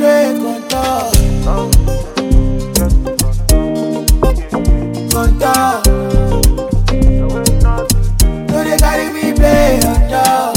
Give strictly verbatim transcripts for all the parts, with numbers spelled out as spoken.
straight contour. Contour. No they carry me play on top.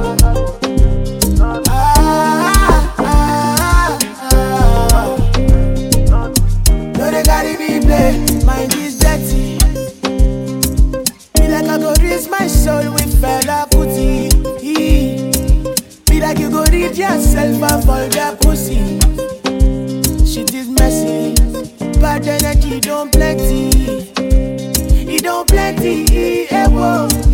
Ah, ah, ah. No they carry me play. Mind is dirty. Be like I go raise my soul with fella putty. Be like you go read yourself and fall that pussy. Shit is messy. Bad energy don't plenty. It don't plenty. Eh, whoa.